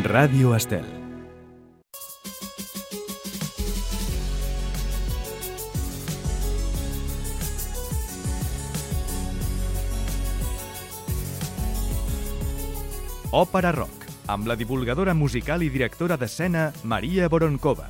Ràdio Estel. Òpera Rock, amb la divulgadora musical i directora d'escena Maria Voronkova.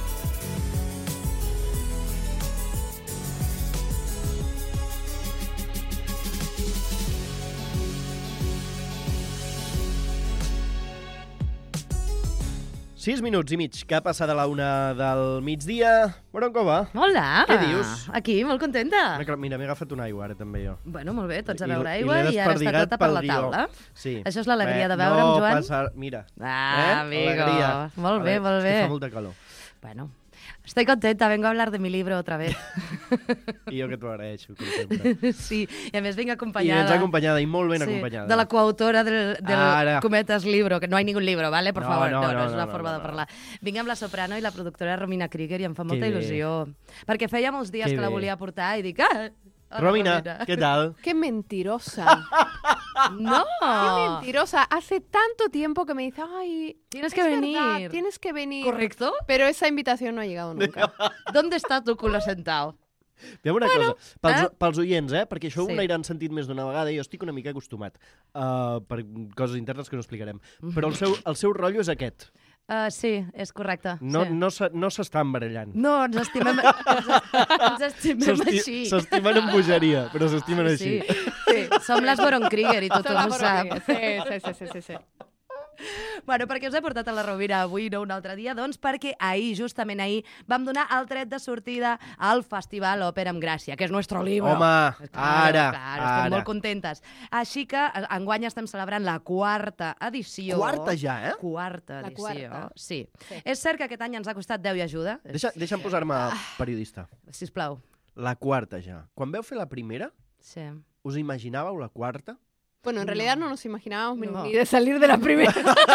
Sis minuts i mig, que ha passat a la una del migdia. Voronkova. Hola! Què dius? Aquí, molt contenta. Mira, m'he agafat una aigua ara també jo. Bueno, molt bé, tots a beure aigua i ara està tota per la taula. Sí. Això és l'alegria de veure'm, Joan? No passa... Mira. Amigo. Alegria. Molt bé, molt bé. És que fa molta calor. Bueno, estoy contenta, vengo a hablar de mi libro otra vez. I jo que t'ho agraeixo, com sempre. Sí, i a més vinc I acompanyada. vens acompanyada, i molt ben acompanyada. De la coautora del Cometas libro, que no hay ningún libro, ¿vale? Por favor, no és una forma de parlar. Vinc amb la soprano i la productora Romina Krieger i em fa molta il·lusió. Perquè feia molts dies que la volia portar i dic, Romina, ¿qué tal? ¡Qué mentirosa! ¡No! ¡Qué mentirosa! Hace tanto tiempo que me dice, ay, tienes que venir. Verdad, tienes que venir. ¿Correcto? Pero esa invitación no ha llegado nunca. ¿Dónde está tu culo sentado? Fem una cosa, pels oients, perquè això ho Sí. n'hauran sentit més d'una vegada i jo estic una mica acostumat per coses internes que no explicarem. Però el seu rotllo és aquest. Sí, és correcte. No sí. s'estan barallant. No, ens estimem, ens estimem així. S'estimen amb bogeria, però s'estimen així. Sí, som les Voronkriger i tothom ho sap. Sí. Bueno, perquè us he portat a la Rovira avui, no un altre dia? Doncs perquè justament ahir, vam donar el tret de sortida al Festival Òpera amb Gràcia, que és nostre libro. Home, Claro, estem molt contentes. Així que enguany estem celebrant la quarta edició. Quarta ja, Quarta La edició, quarta. sí. És cert que aquest any ens ha costat Déu i ajuda. Deixa'm posar-me periodista. Sisplau. La quarta ja. Quan veu fer la primera, Sí. us imaginàveu la quarta? Bueno, en realidad no nos imaginábamos No. ni de salir de la primera.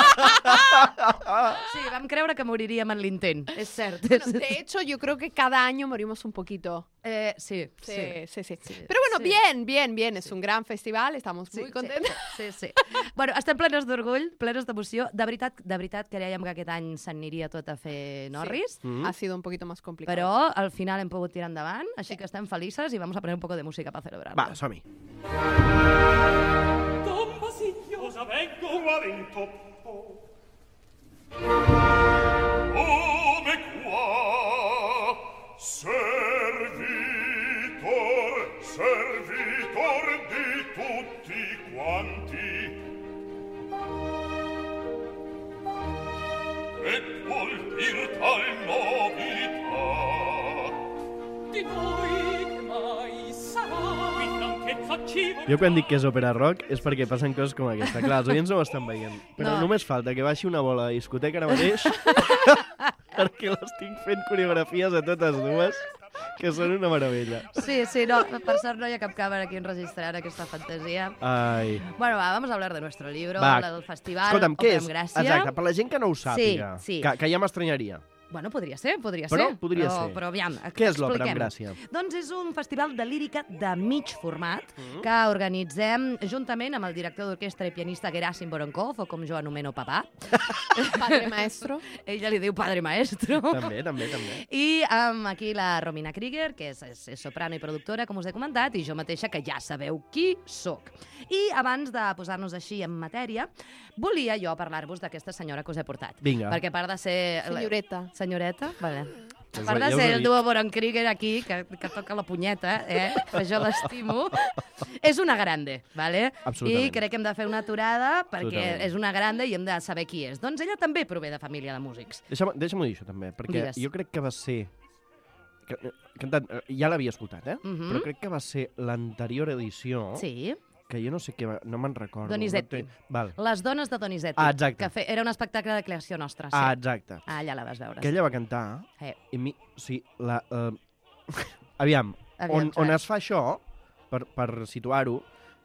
Sí, vam creure que moriríem en l'intent, és cert. Bueno, de hecho, yo creo que cada año morimos un poquito. Sí. Pero bueno, bien. Es un gran festival, estamos muy contentos. Sí. Bueno, estem plenes d'orgull, plenes d'emoció. De veritat, creiem que aquest any s'aniria tot a fer Norris, Mm. Ha sido un poquito más complicado. però al final hem pogut tirar endavant, així que estem felices i vamos a poner un poco de música para celebrarlo. Va, som-hi. Don Basilio, cosa vengo? Qua vento. Come qua, servitor di tutti quanti. E vuol dir tal novità di noi che mai sarà qui franchezza cibo. Jo quan dic que és òpera rock és perquè passen coses com aquesta. Clar, els oients no ho estan veient, però No. només falta que baixi una bola de discoteca ara mateix perquè l'estic fent coreografies a totes dues, que són una meravella. Sí, no, per sort no hi ha cap càmera aquí enregistrant aquesta fantasia. Ai. Bueno, vamos a hablar de nuestro libro, Va, del festival escolta'm, què Òpera és? amb Gràcia. Exacte, per la gent que no ho sàpiga, Sí. que ja m'estranyaria. Bueno, podria ser. Podria però, ser. Però aviam, Què és l'Òpera amb expliquem. Gràcia? Doncs és un festival de lírica de mig format que organitzem juntament amb el director d'orquestra i pianista Gerasim Voronkov, o com jo anomeno papà. Padre maestro. Ella li diu padre maestro. També. I amb aquí la Romina Krieger, que és soprano i productora, com us he comentat, i jo mateixa, que ja sabeu qui sóc. I abans de posar-nos així en matèria, volia jo parlar-vos d'aquesta senyora que us he portat. Vinga. Perquè a part de ser... Senyoreta. Vale. Ja A part de us ho ser he el dit. duo Voronkriger aquí, que toca la punyeta, que jo l'estimo, és una grande, ¿vale? Absolutament. I crec que hem de fer una aturada perquè Absolutament. és una grande i hem de saber qui és. Doncs ella també prové de família de músics. Deixa'm-ho dir això també, perquè Digues. jo crec que va ser... Cantat, ja l'havia escoltat, Mhm. però crec que va ser l'anterior edició, Sí, que jo no sé què va... No me'n recordo. Donizetti. No Val. Les dones de Donizetti. Ah, exacte. Que era un espectacle de creació nostra. Sí. Exacte. Allà la vas veure. Que ella va cantar, i o sigui, Aviam, on Joan. es fa això, per situar-ho,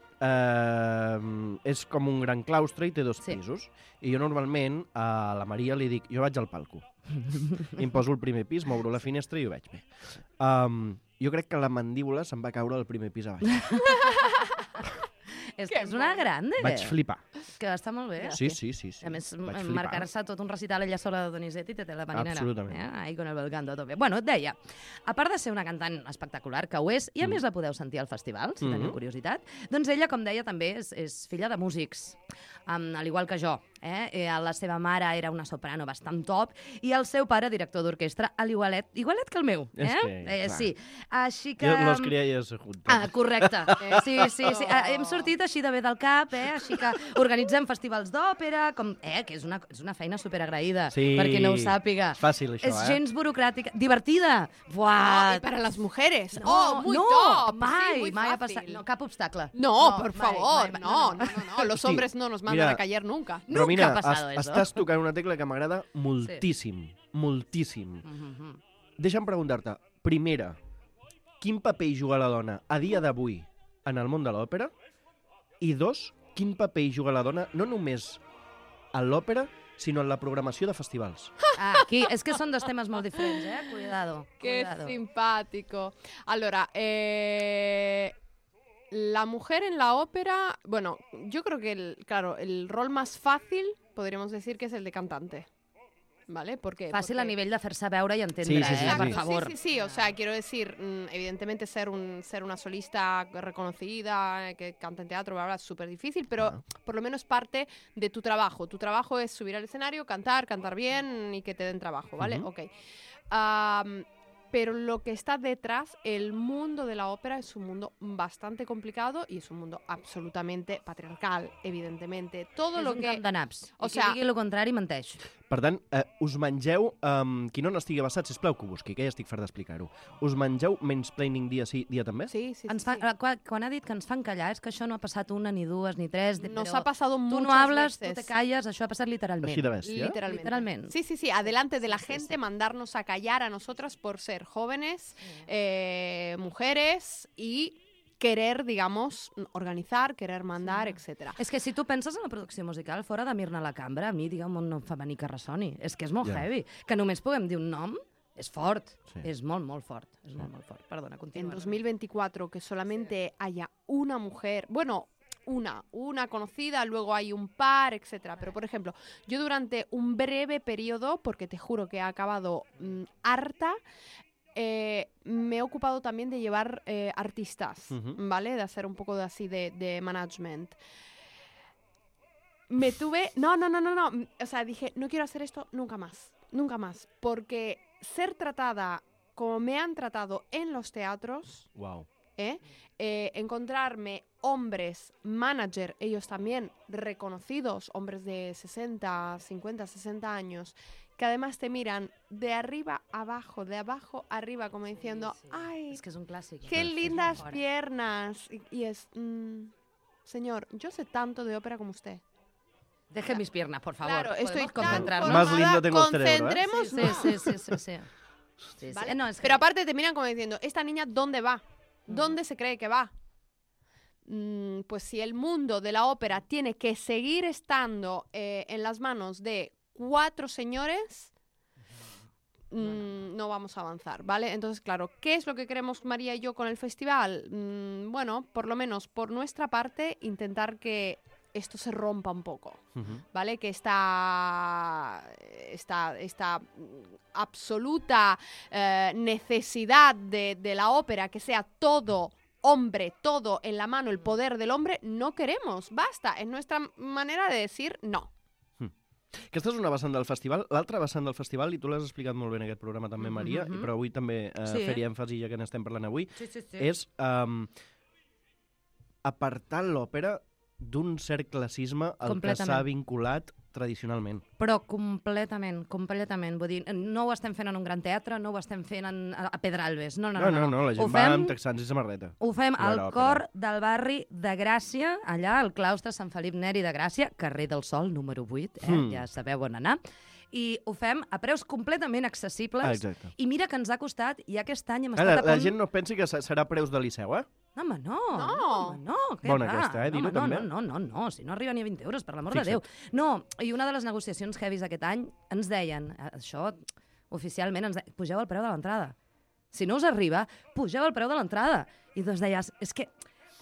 és com un gran claustre i té dos Sí. pisos. I jo normalment a la Maria li dic, jo vaig al palco. I em poso al primer pis, m'obro la finestra i ho veig bé. Jo crec que la mandíbula se'm va caure al primer pis a baix. És que és una grande. Vaig flipar. Que està molt bé. Sí. A més, Vaig flipar. marcar-se tot un recital ella sola de Donizetti te la marinera. Absolutament. Ahí con el belcanto a tope. Bueno, et deia, a part de ser una cantant espectacular, que ho és, i a més la podeu sentir al festival, si teniu curiositat, doncs ella, com deia, també és filla de músics, al igual que jo. La seva mare era una soprano bastant top i el seu pare, director d'orquestra, igualet que el meu. És que, sí. Així que... Jo los criades juntos. Correcte. Sí. Hem sortit així de bé del cap, així que organitzem festivals d'òpera, que és una feina superagraïda, per qui no ho sàpiga. És fàcil, això, És gens burocràtica. Divertida. No, y para las mujeres. Muy top. Mai, Sí, muy mai ha fácil. passat. No, cap obstacle. No, por mai, favor, mai. no. Los Hosti, hombres no nos mandan mira, a callar nunca. Romina, ha pasado eso. estàs tocant una tecla que m'agrada moltíssim. Deixa'm preguntar-te, primera, quin paper hi juga la dona a dia d'avui en el món de l'òpera? I dos, quin paper hi juga la dona no només a l'òpera, sinó en la programació de festivals? Aquí, és que són dos temes molt diferents, Cuidado. Qué simpático. Allora, la mujer en la ópera, bueno, yo creo que, el rol más fácil, podríamos decir que es el de cantante. ¿Vale? Porque a nivell de fer-se veure i entendre, Sí, per favor. Sí, o sea, quiero decir, evidentemente ser una solista reconocida, que canta en teatro, bla, bla, es súper difícil, pero por lo menos parte de tu trabajo. Tu trabajo es subir al escenario, cantar bien y que te den trabajo, ¿vale? Ok. Pero lo que está detrás, el mundo de la ópera es un mundo bastante complicado y es un mundo absolutamente patriarcal, evidentemente. Todo lo que... És un camp de naps. O I qui sea- digui el contrari menteix. Per tant, us mengeu, qui no n'estigui avasat, sisplau que ho busqui, que ja estic fart d'explicar-ho. Us mengeu mansplaining dia sí, dia també? Sí. Quan ha dit que ens fan callar, és que això no ha passat una, ni dues, ni tres. Nos però ha pasado tu muchas no hables, veces. tu te calles, això ha passat literalment. Així de bèstia? Literalmente. Sí, adelante de la gente, mandarnos a callar a nosotras por ser jóvenes, mujeres y querer, digamos, organizar, querer mandar, etcétera. És que si tu penses en la producció musical, fora de Mirna la Cambra, a mi, digue'm, un nom femení que ressoni. És que és molt heavy. Que només puguem dir un nom és fort. Sí. És molt, molt fort. És molt, molt fort. Perdona, continua. En 2024 que solamente haya una mujer, bueno, una conocida, luego hay un par, etcétera. Pero, por ejemplo, yo durante un breve periodo, porque te juro que he acabado harta, me he ocupado también de llevar artistas, ¿vale? De hacer un poco de así de management. Me tuve... No. O sea, dije, no quiero hacer esto nunca más. Porque ser tratada como me han tratado en los teatros... Wow. Encontrarme hombres manager, ellos también reconocidos, hombres de 60, 50, 60 años, que además te miran de arriba abajo, de abajo arriba, como diciendo, ¡ay, És que és un clàssic. qué lindas piernas! Y es, señor, yo sé tanto de ópera como usted. Deje mis piernas, por favor. Claro, estoy Podemos tan concentrarnos. Más lindo tengo el cerebro, ¿eh? Concentrémonos. Sí. ¿Vale? No, es que... Pero aparte te miran como diciendo, ¿esta niña dónde va? ¿Dónde se cree que va? Pues si el mundo de la ópera tiene que seguir estando en las manos de 4 señores, no vamos a avanzar, ¿vale? Entonces, claro, ¿qué es lo que queremos María y yo con el festival? Bueno, por lo menos por nuestra parte, intentar que esto se rompa un poco, ¿vale? Que esta absoluta necesidad de la ópera, que sea todo hombre, todo en la mano, el poder del hombre, no queremos, basta, es nuestra manera de decir no. Aquesta és una vessant del festival. L'altra vessant del festival, i tu l'has explicat molt bé en aquest programa també, Maria, però avui també fer-hi èmfasi, ja que n'estem parlant avui, és apartar l'òpera d'un cert classisme al que s'ha vinculat tradicionalment. Però completament. Vull dir, no ho estem fent en un gran teatre, no ho estem fent a Pedralbes. No, la gent va amb texans i samarreta. Ho fem al cor del barri de Gràcia, allà al claustre Sant Felip Neri de Gràcia, carrer del Sol, número 8, ja sabeu on anar. I ho fem a preus completament accessibles. I mira que ens ha costat, i aquest any hem estat a punt... La gent no pensi que serà preus de Liceu, eh? No, home, no. Bona aquesta, dir-ho també. No, si no arriba ni a 20 euros, per l'amor de Déu. No, i una de les negociacions heavies aquest any ens deien, això oficialment, ens deien, pugeu el preu de l'entrada. Si no us arriba, pugeu el preu de l'entrada. I tu ens deies, és que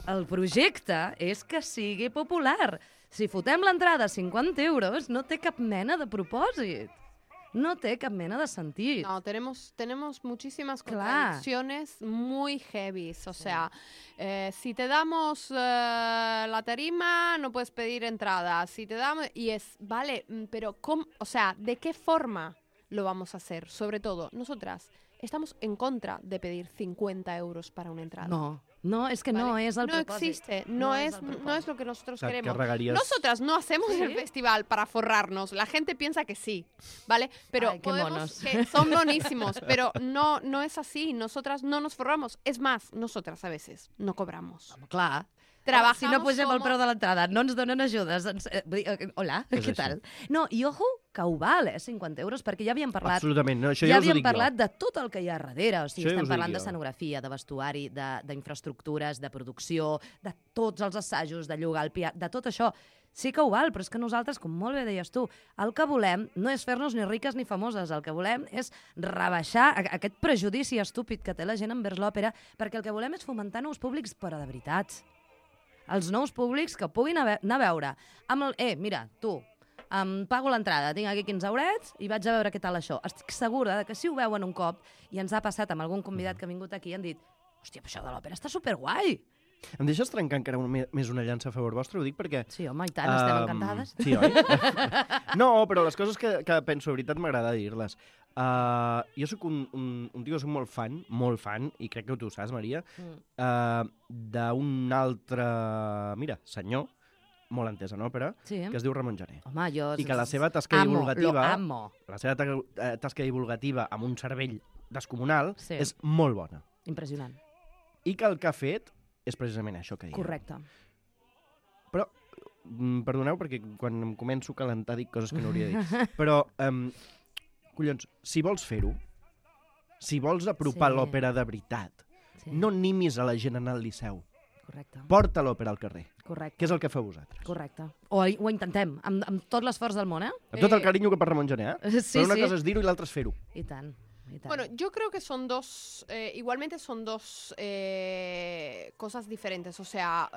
el projecte és que sigui popular. Si fotem l'entrada a 50 euros, no té cap mena de propòsit. No té cap mena de sentit. No, tenemos muchísimas Claro. contradicciones muy heavies. O sea, si te damos la tarima, no puedes pedir entrada. Si te damos... Y es, vale, pero ¿cómo? O sea, ¿de qué forma lo vamos a hacer? Sobre todo, nosotras estamos en contra de pedir 50 euros para una entrada. No, és que no ¿vale? és el no propòsit. existe, no es el propòsit. lo que nosotros O sea, queremos. carregarías- Nosotras no hacemos ¿Sí? el festival para forrarnos. La gente piensa que sí, ¿vale? Pero Ay, qué podemos, monos. que son monísimos, pero no es así. Nosotras no nos forramos. Es más, nosotras a veces no cobramos. Clar. Trabajamos Si no pugem el como- preu de l'entrada, no ens donen ajudes. Hola, És què així. tal? No, i ojo, que ho val, 50 euros, perquè ja havíem parlat... Absolutament, no, això ja ja us ho havíem dic parlat jo. de tot el que hi ha darrere. O sigui, Això ja us estem ho parlant dic de jo. escenografia, de vestuari, d'infraestructures, de producció, de tots els assajos, de llogar el piano, de tot això. Sí que ho val, però és que nosaltres, com molt bé deies tu, el que volem no és fer-nos ni riques ni famoses, el que volem és rebaixar aquest prejudici estúpid que té la gent envers l'òpera, perquè el que volem és fomentar nous públics, però de veritat. Els nous públics que puguin anar a veure. Amb el, mira, tu, pago l'entrada, tinc aquí 15 eurets i vaig a veure què tal això. Estic segura de que si ho veuen un cop, i ens ha passat amb algun convidat que ha vingut aquí i han dit hòstia, però això de l'òpera està superguai. Em deixes trencar encara més una llança a favor vostre? Ho dic perquè... Sí, home, i tant, estem encantades. Sí, oi? No, però les coses que penso, de veritat, m'agrada dir-les. Jo sóc un tio que soc molt fan, i crec que tu ho saps, Maria, d'un altre, mira, senyor, molt entès en òpera, Sí. que es diu Ramon Jané. Home, jo... I que la seva tasca divulgativa... Lo amo. La seva tasca divulgativa amb un cervell descomunal Sí. és molt bona. Impressionant. I que el que ha fet és precisament això que diu. Correcte. Però, perdoneu, perquè quan em començo a calentar dic coses que no hauria de dir. Però, collons, si vols fer-ho, si vols apropar Sí. l'òpera de veritat, Sí. no animis a la gent a anar al Liceu. Correcte. Porta l'òpera al carrer, Correcte. que és el que feu vosaltres. Correcte. Ho intentem, amb tot l'esforç del món, Amb tot el carinyo que per Ramon Gené, Sí, Però una sí. cosa és dir-ho i l'altra és fer-ho. I tant. I tant. Bueno, yo creo que son dos, igualmente son dos cosas diferentes. O sea,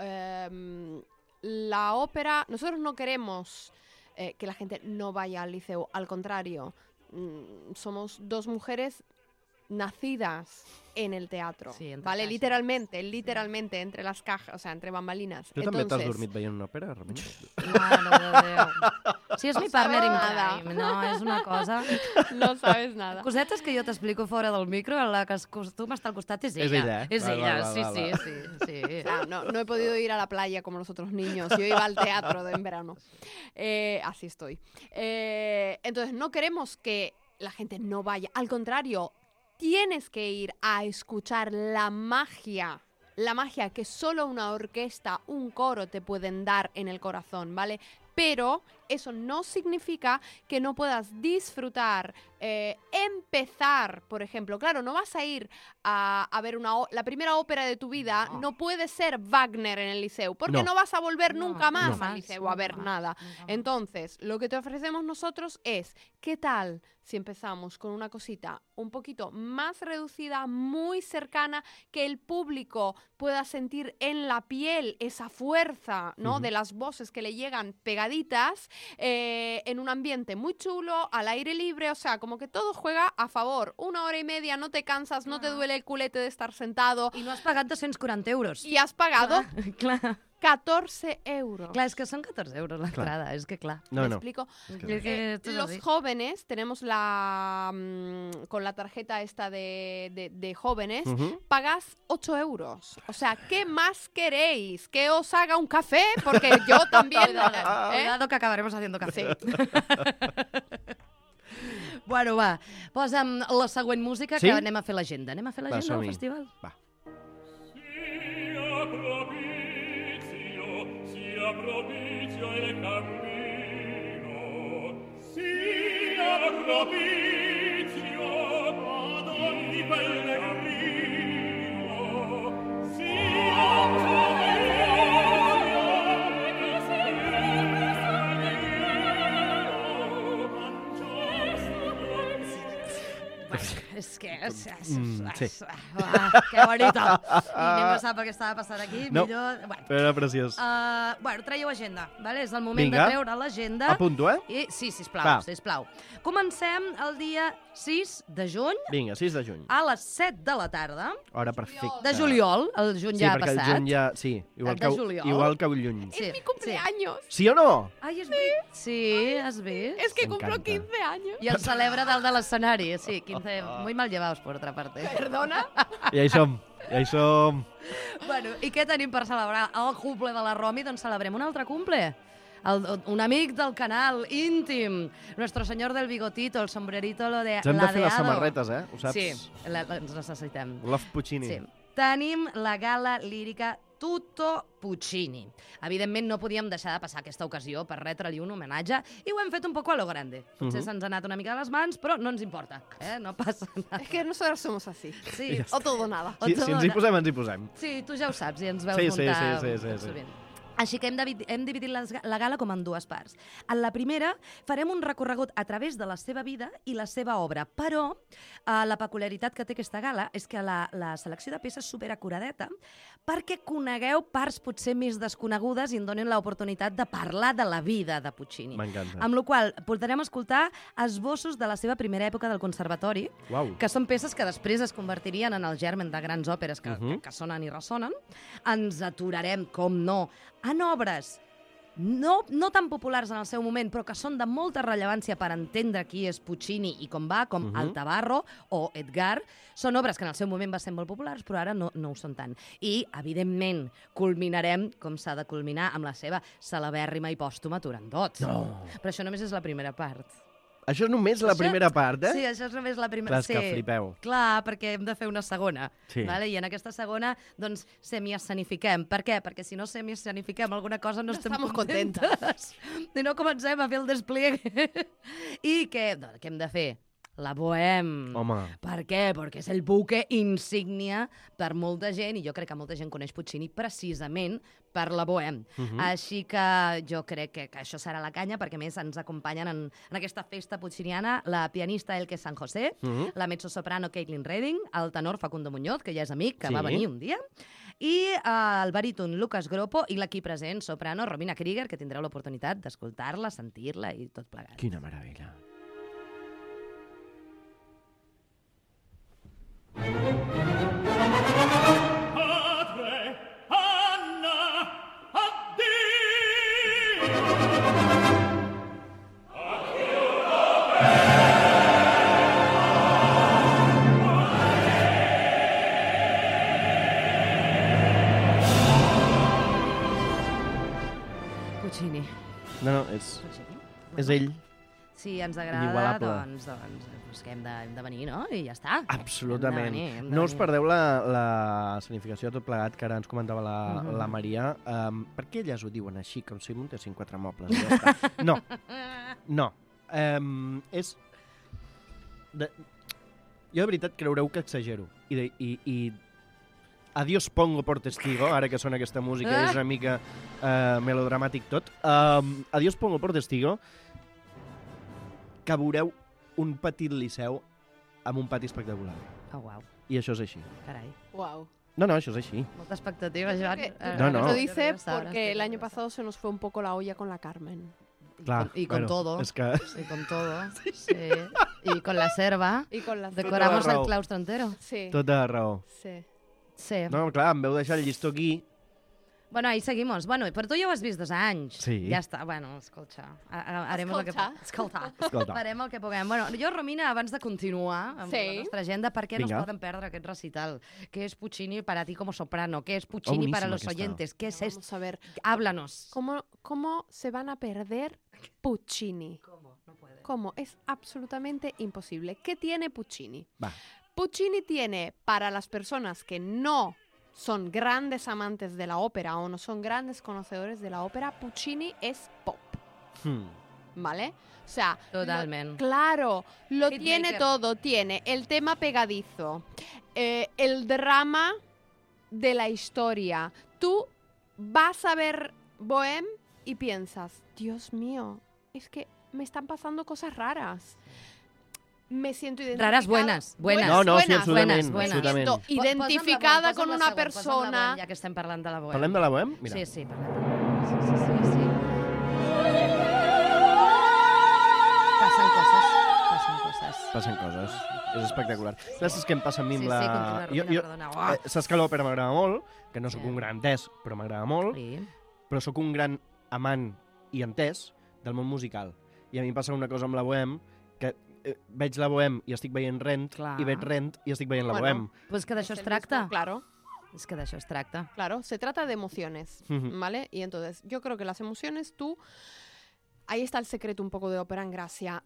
la ópera, nosotros no queremos que la gente no vaya al liceo, al contrario, somos dos mujeres nacidas en el teatro, Sí, entre ¿vale? caixes. Literalmente, entre las cajas, o sea, entre bambalinas. Tu també t'has Entonces, dormit veient una òpera, Ramon? Mare de Déu. Sí, és mi partner in nada. crime. No, és una cosa... No sabes nada. Cosetes que jo t'explico fora del micro, la que acostuma a estar al costat és ella. És ella, És Va, ella, va, sí, va, sí, sí, sí. Ah, no he podido ir a la playa como los otros niños. Yo iba al teatro en verano. Así estoy. Entonces, no queremos que la gente no vaya. Al contrario, tienes que ir a escuchar la magia que solo una orquesta, un coro te pueden dar en el corazón, ¿vale? Pero eso no significa que no puedas disfrutar, empezar, por ejemplo. Claro, no vas a ir a ver la primera ópera de tu vida, no puede ser Wagner en el Liceu, porque No. no vas a volver nunca más No. al Liceu a ver nada. Entonces, lo que te ofrecemos nosotros es, ¿qué tal si empezamos con una cosita un poquito más reducida, muy cercana, que el público pueda sentir en la piel esa fuerza, ¿no? Ujú. De las voces que le llegan pegaditas, en un ambiente muy chulo, al aire libre, o sea, como que todo juega a favor. 1 hora y media, no te cansas, no te duele el culete de estar sentado I no has pagat 240 euros. y has pagado Clar, 14 euros. clar, és que són 14 euros l'entrada, és que clar. No, ¿Me no. explico? És que esto es Los así. jóvenes, tenemos con la tarjeta esta de jóvenes, Mhm. pagas 8 euros. O sea, ¿qué más queréis? ¿Que os haga un café? Porque yo también... Cuidado que acabaremos haciendo café. Bueno, va, posa'm la següent música Sí? que anem a fer l'agenda. Anem a fer Va, l'agenda del som-hi. festival? Va. Sia propizio il cammino, sia propizio ad ogni pellegrino, sia És que... sí. Que bonito. I ningú sap el que estava passant aquí. No, Millor... Bueno, però era preciós. bueno, traieu agenda, vale? És el moment Vinga. de treure l'agenda. Apunto, Sí, sisplau, Va. sisplau. Comencem el dia 6 de juny Vinga, 6 de juny. a les 7 de la tarda Hora perfecta. de juliol. El juny Sí, ja ha perquè passat. el juny ja... Sí, igual De que, juliol. igual que el lluny. Sí, Mi cumpleaños. Sí o no? Ai, és veritat. Sí, has vist? Es que M'encanta. cumplo 15 años. I el celebra dalt de l'escenari. Sí, 15... Muy mal llevados, por otra parte. ¿Perdona? I ja hi som. Ja hi som. Bueno, i què tenim per celebrar el cumple de la Romi? Doncs celebrem un altre cumple. Un amic del canal, íntim, nuestro señor del bigotito, el sombrerito lo de Ens hem de fer les ladeado. samarretes, ho saps? Sí, ens necessitem. Love Puccini. Sí. Tenim la gala lírica Tutto Puccini. Evidentment no podíem deixar de passar aquesta ocasió per retre-li un homenatge i ho hem fet un poco a lo grande. Potser se'ns ha anat una mica a les mans, però no ens importa, no passa nada. Es que nosotros somos así. Sí, O todo o nada. Si ens hi posem, ens hi posem. sí, tu ja ho saps i ens veus Sí, muntar sí, tot sí. sovint. Així que hem dividit la gala com en dues parts. En la primera farem un recorregut a través de la seva vida i la seva obra, però la peculiaritat que té aquesta gala és que la selecció de peces és superacuradeta perquè conegueu parts potser més desconegudes i en donin l'oportunitat de parlar de la vida de Puccini. M'encanta. Amb la qual cosa podrem escoltar esbossos de la seva primera època del conservatori, Uau. que són peces que després es convertirien en el germen de grans òperes que sonen i ressonen. Ens aturarem, com no, en obres no tan populars en el seu moment, però que són de molta rellevància per entendre qui és Puccini i com va, com El Tabarro o Edgar. Són obres que en el seu moment van ser molt populars, però ara no ho són tant. I, evidentment, culminarem, com s'ha de culminar, amb la seva celebèrrima i pòstuma Turandot. No. Però això només és la primera part. Això és només la primera part, Sí, això és només la primera. Clar, és que flipeu. Clar, perquè hem de fer una segona. Sí. Vale? I en aquesta segona, doncs, semi-escenifiquem. Per què? Perquè si no semi-escenifiquem alguna cosa no estem estamos contentes. I no comencem a fer el despliegue. I què hem de fer? La Bohème. Home. Per què? Perquè és el buque insígnia per molta gent, i jo crec que molta gent coneix Puccini precisament per la Bohème. Així que jo crec que això serà la canya, perquè a més ens acompanyen en aquesta festa pucciniana la pianista Elke San José, la mezzosoprano Caitlin Redding, el tenor Facundo Muñoz, que ja és amic, que Sí. va venir un dia, i el baríton Lucas Gropo i l'equip present, soprano Romina Krieger, que tindreu l'oportunitat d'escoltar-la, sentir-la i tot plegat. Quina meravella. Padre, Anna, addio! Puccini. No, és ell. Si ens agrada, Inigualable. doncs que hem de venir, no? I ja està. Absolutament. Hem de No us venir. perdeu la escenificació de tot plegat, que ara ens comentava la Maria. Per què elles ho diuen així, com si muntessin 4 mobles? I ja està. No. No. És... Jo, de veritat, creureu que exagero. I Adiós pongo por testigo, ara que sona aquesta música, és una mica melodramàtic tot. Adiós pongo por testigo, que veureu un petit liceu amb un pati espectacular. Oh, uau, I això és així. carai. Wow. No, això és així. Molta expectativa, Joan. No. Lo dice porque el año pasado se nos fue un poco la olla con la Carmen. Clar, Y con todo. És que... Sí, con todo. Sí. Y con la serva. Y con la... Decoramos Tota la el raó. claustro entero. Sí. Tota la raó. Sí. Sí. No, clar, em veu deixar el llistó aquí. Bueno, ahí seguimos. Bueno, però tu ja ho has vist 2 anys. Sí. Ja està. Bueno, escolta. Harem el que... Escolta. Escolta. Farem el que puguem. Bueno, jo, Romina, abans de continuar amb Sí. la nostra agenda, per què no Vinga. es poden perdre aquest recital? ¿Qué es Puccini para ti como soprano? ¿Qué es Puccini boníssima para los aquesta. oyentes? ¿Qué es esto? Vamos a ver. Háblanos. ¿Cómo se van a perder Puccini? ¿Cómo? No puede. ¿Cómo? Es absolutamente imposible. ¿Qué tiene Puccini? Va. Puccini tiene, para las personas que no son grandes amantes de la ópera o no son grandes conocedores de la ópera, Puccini es pop, ¿vale? O sea, Totalmente. claro, lo Hitmaker. tiene todo. Tiene el tema pegadizo, el drama de la historia. Tú vas a ver Bohème y piensas, Dios mío, es que me están pasando cosas raras. me siento identificada. Raras buenas. No, sí, absolutament. buenas. absolutament. Me siento identificada con una Posa'm la persona. Bohem, ja que estem parlant de la Bohem. Parlem de la Bohem? Mira. Sí, parlem de la Bohem. Sí. Passen coses. És espectacular. Saps què em passa a mi amb la... continua, perdona. Saps que l'òpera m'agrada molt, que no sóc un gran entès, però m'agrada molt, Sí. però sóc un gran amant i entès del món musical. I a mi em passa una cosa amb la Bohem, que veig la Bohem i estic veient Rent, Clar. i veig Rent i estic veient la Bohem. Pues que d'això es el tracta. mismo, claro. És que d'això es tracta. Claro, se trata de emociones, ¿vale? Y entonces, yo creo que las emociones, ahí está el secreto un poco de Ópera en Gracia.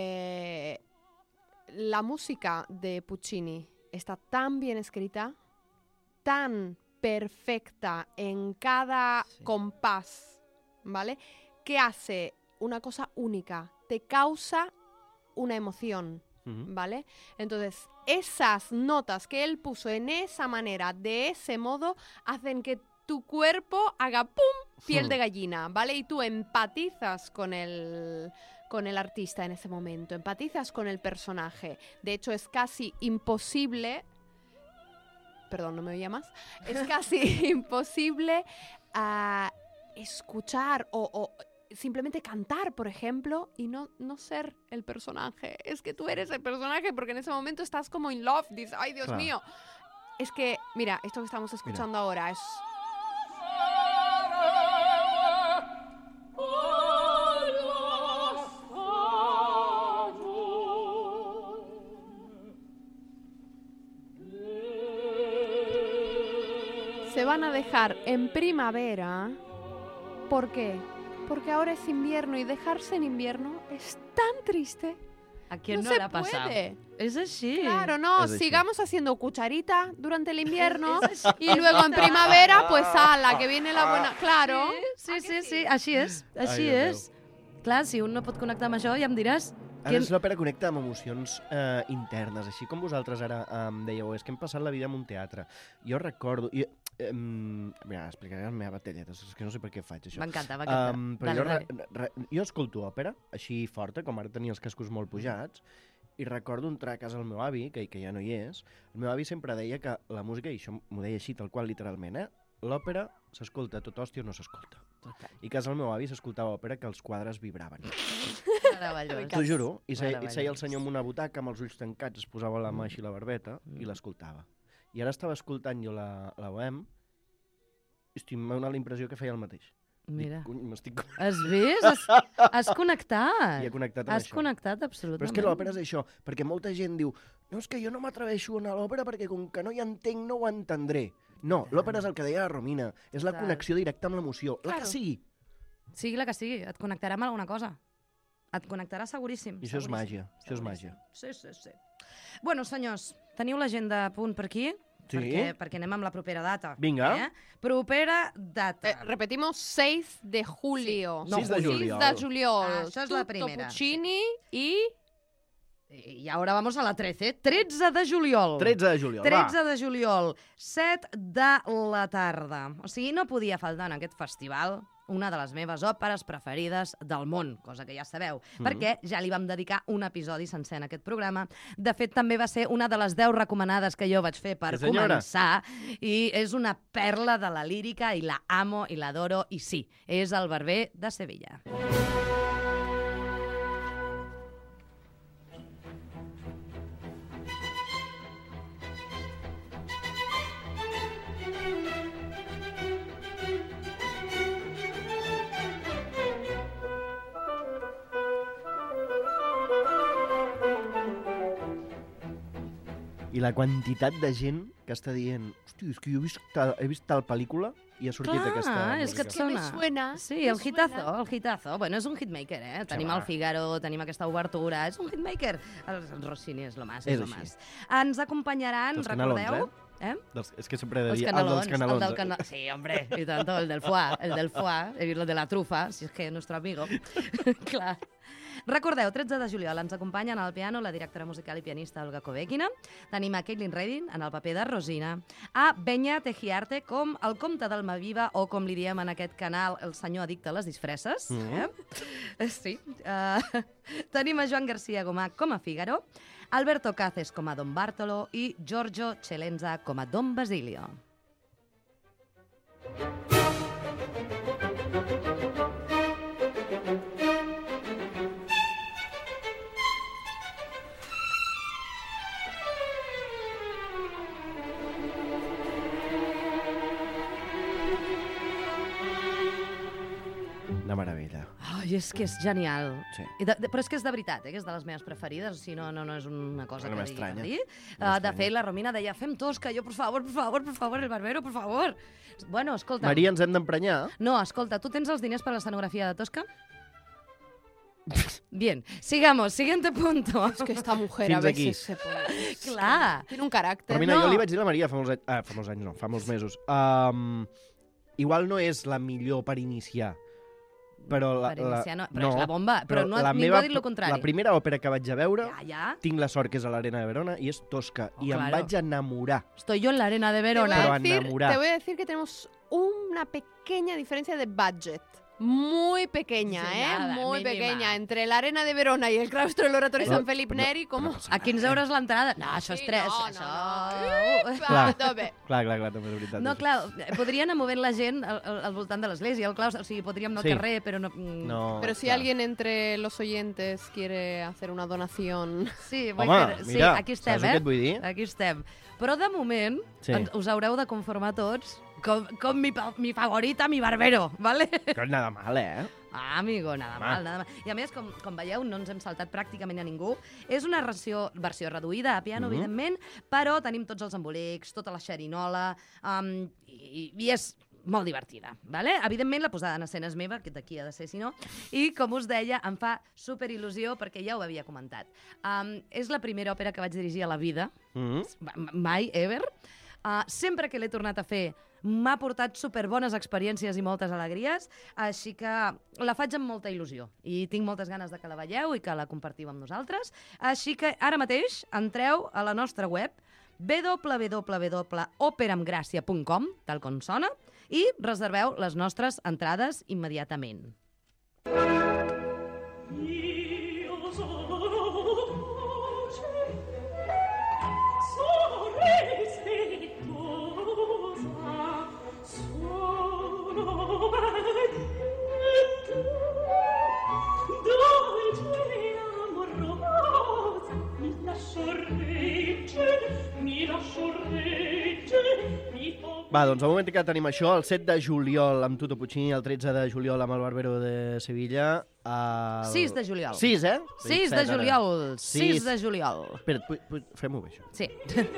La música de Puccini está tan bien escrita, tan perfecta en cada compás, ¿vale? Que hace una cosa única, te causa una emoción, ¿vale? Entonces, esas notas que él puso en esa manera, de ese modo, hacen que tu cuerpo haga ¡pum! Piel de gallina, ¿vale? Y tú empatizas con el artista en ese momento, empatizas con el personaje. De hecho, es casi imposible... Perdón, no me oía más. Es casi imposible escuchar o simplemente cantar, por ejemplo, y no ser el personaje. Es que tú eres el personaje porque en ese momento estás como in love. Dices, ¡ay, Dios mío! Es que, mira, esto que estamos escuchando ahora es... Se van a dejar en primavera. ¿Por qué? Porque ahora es invierno y dejarse en invierno es tan triste. ¿A quién no se le ha pasado? puede. Es así. Claro, no, Es así. sigamos haciendo cucharita durante el invierno y luego en primavera, pues ala, que viene la buena... Claro. Sí, així és. Així Ai, és. Clar, si un no pot connectar amb això, ja em diràs... Ara l'òpera connecta amb emocions internes, així com vosaltres ara em dèieu, és que hem passat la vida en un teatre. Jo recordo... Mira, explicaré la meva batalleta, és que no sé per què faig això. M'encanta. Però Dale. jo escolto òpera, així forta, com ara tenia els cascos molt pujats, i recordo entrar a casa del meu avi, que ja no hi és. El meu avi sempre deia que la música, i això m'ho deia així, tal qual, literalment, l'òpera s'escolta tot hòstia o no s'escolta. I a casa del meu avi s'escoltava òpera que els quadres vibraven. Meravellós. T'ho juro. I seia Meravellós. el senyor amb una butaca, amb els ulls tancats, es posava la mà així a la barbeta i l'escoltava. I ara estava escoltant jo la Bohem i m'ha donat la impressió que feia el mateix. Mira. Dic, m'estic... Has vist? Has connectat. I he connectat amb Has això. connectat, absolutament. Però és que l'òpera és això, perquè molta gent diu no, és que jo no m'atreveixo a anar a l'òpera perquè com que no hi entenc no ho entendré. No, l'òpera és el que deia la Romina, és la Total. connexió directa amb l'emoció, la que Claro. sigui. Sigui la que sigui, et connectarà amb alguna cosa. Et connectarà seguríssim. I això és seguríssim, màgia, això és seguríssim. màgia. Sí. Bueno, senyors, teniu l'agenda a punt per aquí? Sí. Perquè anem amb la propera data. Vinga. Propera data. Repetimos, 6 de julio. No, 6 de juliol. 6 de juliol. Això és la Tutto primera. Puccini i... I ara vamos a la 13. 13 de juliol. 13 de juliol, 13 de juliol, 7 de la tarda. O sigui, no podia faltar en aquest festival una de les meves òperes preferides del món, cosa que ja sabeu, perquè ja li vam dedicar un episodi sencer en aquest programa. De fet, també va ser una de les 10 recomanades que jo vaig fer per Sí, senyora. començar, i és una perla de la lírica, i la amo i l'adoro, i sí, és el Barber de Sevilla. I la quantitat de gent que està dient hòstia, és que jo he vist tal pel·lícula i ha sortit aquesta Clar, música. és que et Que me sona. suena. Sí, me el hitazo, suena. el hitazo. Bueno, és un hitmaker, Tenim va. el Figaro, tenim aquesta obertura, és un hitmaker. El Rossini és lo más, És és lo així. más. Ens acompanyaran, Dels canelons, recordeu? És que sempre he de Els dir canelons, dels canelons. el del cana... Sí, hombre, y tanto, el del foie, el de la trufa, si es que es nuestro amigo. Clar. Recordeu, 13 de juliol ens acompanyen al piano la directora musical i pianista Olga Kovekina. Tenim a Caitlin Redding en el paper de Rosina. A Benya Tejiarte com el comte d'Almaviva, o com li diem en aquest canal, el senyor addicte a les disfresses. Sí. Tenim a Joan García Gomà com a Fígaro, Alberto Caces com a Don Bartolo i Giorgio Celenza com a Don Basilio. Una meravella. Ai, és que és genial. Sí. Però és que és de veritat, que és de les meves preferides, o sigui, no és una cosa No que digui per m'estranya. dir. No De fet, la Romina deia, fem tosca, jo, por favor, el barbero, por favor. Bueno, escolta... Maria, ens hem d'emprenyar? No, escolta, tu tens els diners per a l'escenografia de Tosca? Bien, sigamos, siguiente punto. Es que esta mujer Fins a veces aquí. se pone... Clar. Tiene un carácter. Però mira, No. jo li vaig dir a la Maria fa molts anys, no, fa molts mesos. Igual no és la millor per iniciar, però Per iniciar, no, però és la bomba, però no, ningú ha dit el contrari. La primera òpera que vaig a veure, Ja. tinc la sort que és a l'Arena de Verona, i és Tosca, i em claro. vaig enamorar. Estoy yo en la arena de Te voy, Verona. Pero a decir, enamorar. te voy a decir que tenemos una pequeña diferencia de budget. Muy pequeña, Sí, ¿eh? nada, Muy mínima. pequeña. Entre la Arena de Verona y el claustro del Oratorio Però- San Felipe Neri, ¿cómo? A 15 euros l'entrada? No, això és Sí, 3. no, això... Clar. Tope. Clar, també és veritat. No, això. clar, podrien anar movent la gent al voltant de l'església, al claustre, o sigui, podríem anar al Sí. carrer, però no... No, Pero si clar. alguien entre los oyentes quiere hacer una donación... Sí, Home, sí, mira, aquí estem, saps què et vull dir? Aquí estem. Però de moment Sí. us haureu de conformar tots com mi favorita, mi barbero, ¿vale? Que no és nada mal, Ah, amigo, nada Home. mal, nada mal. I a més, com veieu, no ens hem saltat pràcticament a ningú. És una versió reduïda a piano, evidentment, però tenim tots els embolics, tota la xerinola, i és molt divertida, ¿vale? Evidentment, la posada en escena és meva, que d'aquí ha de ser, si no, i, com us deia, em fa superil·lusió, perquè ja ho havia comentat. És la primera òpera que vaig dirigir a la vida, mai, ever. Sempre que l'he tornat a fer, m'ha portat superbones experiències i moltes alegries, així que la faig amb molta il·lusió i tinc moltes ganes de que la veieu i que la compartiu amb nosaltres. Així que ara mateix entreu a la nostra web www.operamgracia.com, tal com sona, i reserveu les nostres entrades immediatament. Io sono voce, sono rispettosa, sono valiente, dolce e amorosa, mi lascio reggere, mi fa... Va, doncs al moment que tenim això, el 7 de juliol amb Tuto Puccini, el 13 de juliol amb el Barbero de Sevilla... El... 6 de juliol. 6, eh? 6 de juliol. 6 de juliol. Espera, fem-ho bé, això. Sí.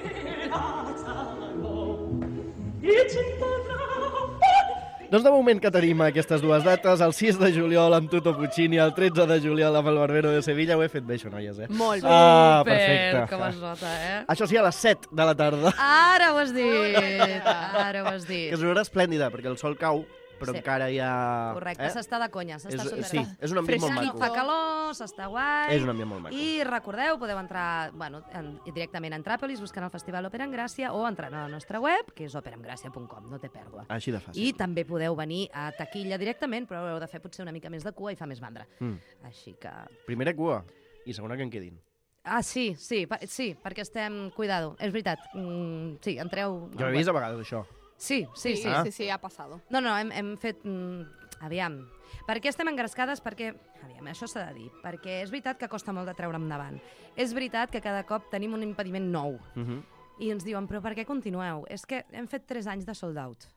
Doncs de moment que tenim aquestes dues dates, el 6 de juliol amb Tuto Puccini, el 13 de juliol amb el Barbero de Sevilla, ho he fet bé, això, noies, eh? Molt bé. Ah, Super, perfecte. com es nota, eh? Això sí, a les 7 de la tarda. Ara ho has dit, ara ho has dit. Que és una hora esplèndida, perquè el sol cau, però Sí. encara hi ha... Correcte, s'està de conya, s'està superbé. Sí, és un ambient molt Fresquit, maco. fa calor, s'està guai. És un ambient molt maco. I recordeu, podeu entrar directament a Antràpolis buscant el Festival Òpera en Gràcia o entrant a la nostra web, que és operamgràcia.com, no té pèrdua. Així de fàcil. I també podeu venir a taquilla directament, però heu de fer potser una mica més de cua i fa més mandra. Així que... Primera cua i segona que en quedin. Ah, sí, perquè estem... Cuidado, és veritat. Sí, entreu... Jo he vist a vegades això. Sí. Sí, ha pasado. No, hem fet... aviam. Per què estem engrescades? Perquè, aviam, això s'ha de dir. Perquè és veritat que costa molt de treure endavant. És veritat que cada cop tenim un impediment nou. I ens diuen, però per què continueu? És que hem fet 3 anys de sold out.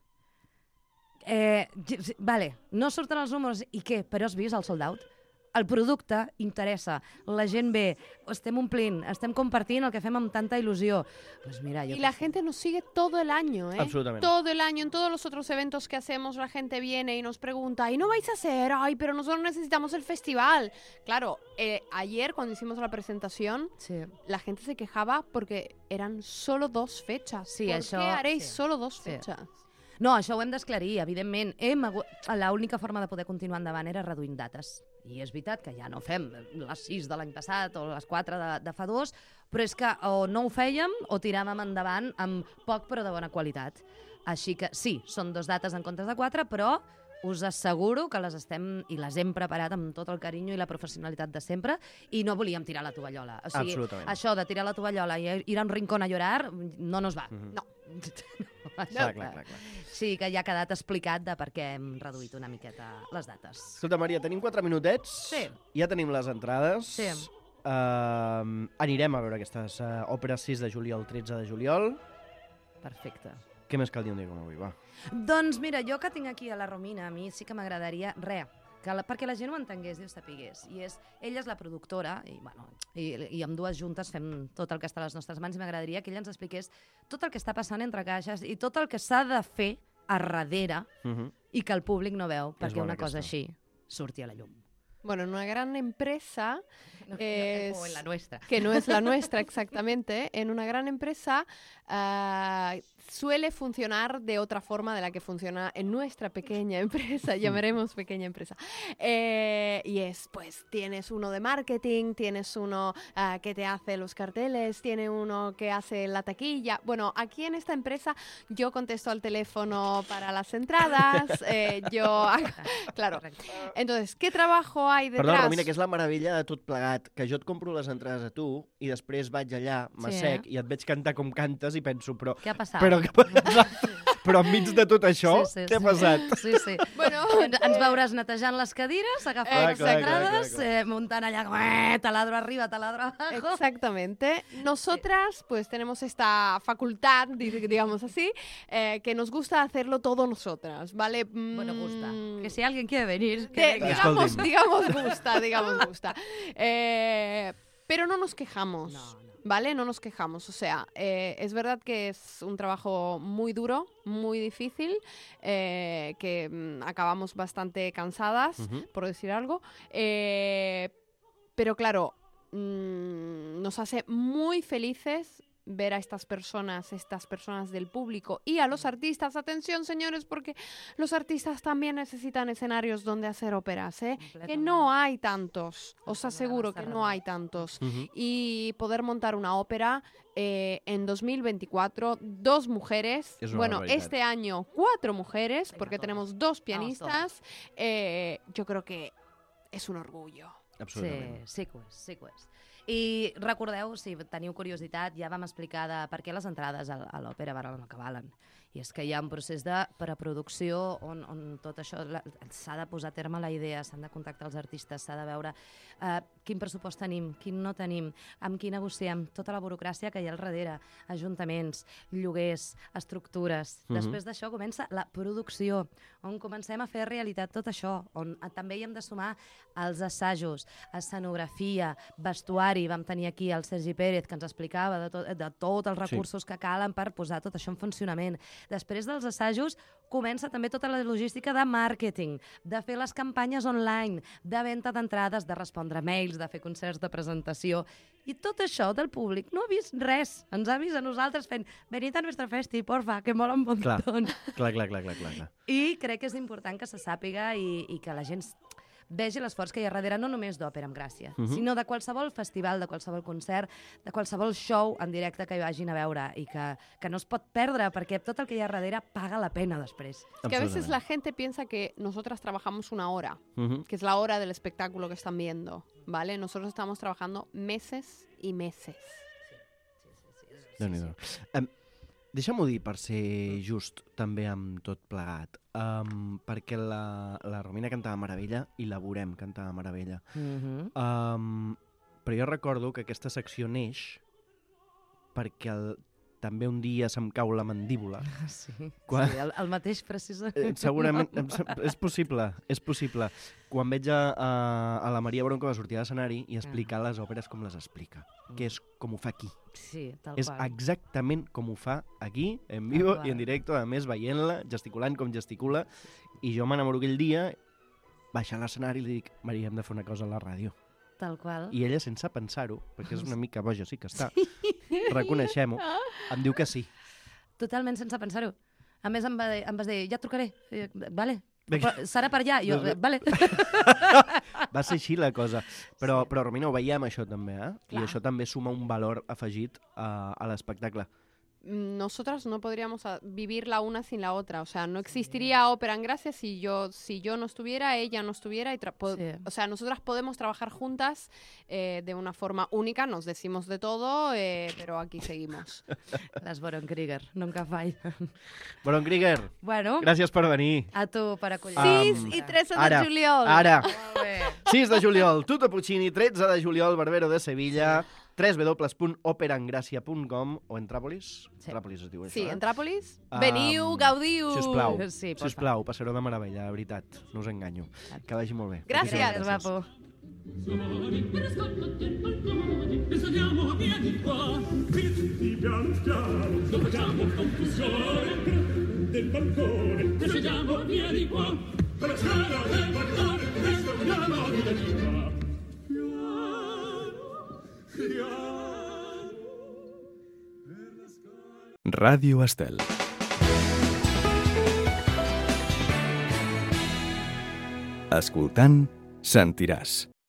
Vale, no surten els números, i què? Però has vist el sold out? El producte interessa, la gent ve, estem omplint, estem compartint el que fem amb tanta il·lusió. Pues mira, Y la gente nos sigue todo el año, ¿eh? Absolutamente. Todo el año, en todos los otros eventos que hacemos, la gente viene y nos pregunta, ¿y no vais a hacer? Ay, pero nosotros necesitamos el festival. Claro, ayer cuando hicimos la presentación, Sí. la gente se quejaba porque eran solo 2 fechas. Sí, ¿Por això, qué haréis sí. solo 2 Sí. fechas? No, això ho hem d'esclarir, evidentment. L'única forma de poder continuar endavant era reduint dates. I és veritat que ja no fem les 6 de l'any passat o les 4 de fa 2, però és que o no ho fèiem o tiràvem endavant amb poc però de bona qualitat. Així que sí, són 2 dates en comptes de 4, però us asseguro que les estem i les hem preparat amb tot el carinyo i la professionalitat de sempre i no volíem tirar la tovallola. O sigui, Absolutament. això de tirar la tovallola i ir a un rincón a llorar no nos va. No. Clar. Sí, que ja ha quedat explicat de per què hem reduït una miqueta les dates. Escolta, Maria, tenim 4 minutets. Sí. Ja tenim les entrades. Sí. Anirem a veure aquestes òperes 6 de juliol, 13 de juliol. Perfecte. Què més cal dir un dia com avui, va? Doncs mira, jo que tinc aquí a la Romina, a mi sí que m'agradaria perquè la gent ho entengués i ho sapigués. Ella és la productora i amb dues juntes fem tot el que està a les nostres mans i m'agradaria que ella ens expliqués tot el que està passant entre caixes i tot el que s'ha de fer a darrere i que el públic no veu perquè bona una cosa aquesta. així surti a la llum. Bueno, en una gran empresa, O en la nuestra. que no es la nuestra exactamente, en una gran empresa suele funcionar de otra forma de la que funciona en nuestra pequeña empresa, llamaremos pequeña empresa. Y es, pues, tienes uno de marketing, tienes uno que te hace los carteles, tiene uno que hace la taquilla. Bueno, aquí en esta empresa yo contesto al teléfono para las entradas, claro. Correcte. Entonces, ¿qué trabajo hay detrás? Perdona, Romina, que és la meravella de tot plegat, que jo et compro les entrades a tu i després vaig allà, m'assec, i et veig cantar com cantes i penso, però... Què ha passat? Però enmig de tot això, què ha passat? Sí, sí. Bueno, Ens veuràs netejant les cadires, agafant les clar, entrades, clar. muntant allà, taladro arriba, taladro abajo. exactamente. Nosotras, pues, tenemos esta facultad, digamos así, que nos gusta hacerlo todo nosotras, ¿vale? Bueno, gusta. Que si alguien quiere venir, que venga. digamos gusta. Pero no nos quejamos. No. ¿Vale? No nos quejamos. O sea, es verdad que es un trabajo muy duro, muy difícil, que acabamos bastante cansadas, por decir algo. Pero claro, nos hace muy felices ver a estas personas del público y a los artistas. Atención, señores, porque los artistas también necesitan escenarios donde hacer óperas, ¿eh? Que no hay tantos, os aseguro que no hay tantos. Y poder montar una ópera en 2024, 2 mujeres, Es una bueno, barbaridad. este año 4 mujeres, porque todas. tenemos 2 pianistas, yo creo que és un orgullo. Absolutament. Sí que ho és, sí que ho és. I recordeu, si teniu curiositat, ja vam explicar de per què les entrades a l'òpera valen el que valen. I és que hi ha un procés de preproducció on tot això s'ha de posar a terme la idea, s'han de contactar els artistes, s'ha de veure quin pressupost tenim, quin no tenim, amb qui negociem, tota la burocràcia que hi ha al darrere, ajuntaments, lloguers, estructures. Després d'això comença la producció, on comencem a fer realitat tot això, on també hi hem de sumar els assajos, escenografia, vestuari. Vam tenir aquí el Sergi Pérez, que ens explicava de tots els recursos que calen per posar tot això en funcionament. Després dels assajos comença també tota la logística de màrqueting, de fer les campanyes online, de venda d'entrades, de respondre mails, de fer concerts de presentació. I tot això del públic no ha vist res. Ens ha vist a nosaltres fent venid a nuestra festi, porfa, que mola un montón. Clar. I crec que és important que se sàpiga i que la gent vegi l'esforç que hi ha darrere, no només d'Òpera amb Gràcia, sinó de qualsevol festival, de qualsevol concert, de qualsevol show en directe que hi vagin a veure i que no es pot perdre, perquè tot el que hi ha darrere paga la pena després. Que a veces la gente piensa que nosotras trabajamos una hora, que es la hora del espectáculo que están viendo, ¿vale? Nosotros estamos trabajando meses y meses. Déu-n'hi-do. Deixa-m'ho dir, per ser just també amb tot plegat, perquè la Romina cantava meravella i la Veurem cantava meravella. Però jo recordo que aquesta secció neix perquè també un dia se'm cau la mandíbula. Sí, el mateix precisament. Segurament, és possible. Quan veig a la Maria Bronco sortir a l'escenari i explicar les òperes com les explica, que és com ho fa aquí. Sí, tal És qual. exactament com ho fa aquí, en vivo i en directe, a més veient-la, gesticulant com gesticula, i jo m'enamoro aquell dia, baixar a l'escenari i li dic, Maria, hem de fer una cosa a la ràdio. Tal qual. I ella, sense pensar-ho, perquè és una mica boja, sí que està, reconeixem-ho, em diu que sí. Totalment sense pensar-ho. A més, em vas dir, ja et trucaré. Vale. Vinga. Però serà per allà. Jo, vale. Va ser així la cosa. Però Romina, ho veiem això també, eh? I Clar. això també suma un valor afegit a l'espectacle. Nosotras no podríamos vivir la una sin la otra. O sea, no existiría Ópera en Gracia si yo no estuviera, ella no estuviera. Sí. O sea, nosotras podemos trabajar juntas de una forma única. Nos decimos de todo, pero aquí seguimos. Les Boron Krieger, nunca fall. Boron Krieger, Bueno, gràcies per venir. a tu per acollir. 6 i 13 de Ara, juliol. Ara, Molt bé. 6 de juliol, Tuto Puccini, 13 de juliol, Barbero de Sevilla, www.operaengracia.com o Entràpolis. Sí. Entràpolis es diu això, Sí, eh? en Tràpolis. Veniu, gaudiu. Sisplau, Sí, porfa. sisplau, passareu de meravella, de veritat. No us enganyo. Que vagi molt bé. Gràcies. Gràcies, guapo. E saliamo via di qua, qui tutti piano piano, lo facciamo confusione del balcone. E saliamo via di qua, per la scala del balcone, e saliamo via di qua. Piano, piano. Ràdio Estel. Escoltant, sentiràs.